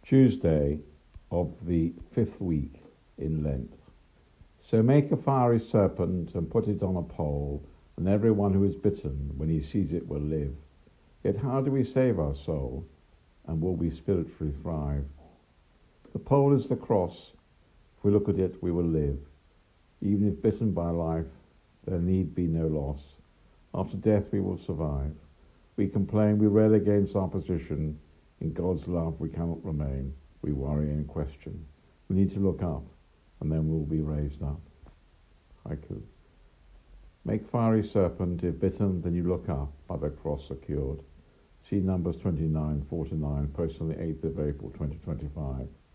Tuesday of the 5th week in Lent. So make a fiery serpent and put it on a pole, and everyone who is bitten, when he sees it, will live. Yet how do we save our soul, and will we spiritually thrive? The pole is the cross. If we look at it, we will live. Even if bitten by life, there need be no loss. After death we will survive. We complain, we rail against our position. In God's love we cannot remain. We worry and question. We need to look up, and then we'll be raised up. Haiku. Make fiery serpent, if bitten, then you look up, by the cross secured. See Numbers 29:4-9, posted on the 8th of April 2025.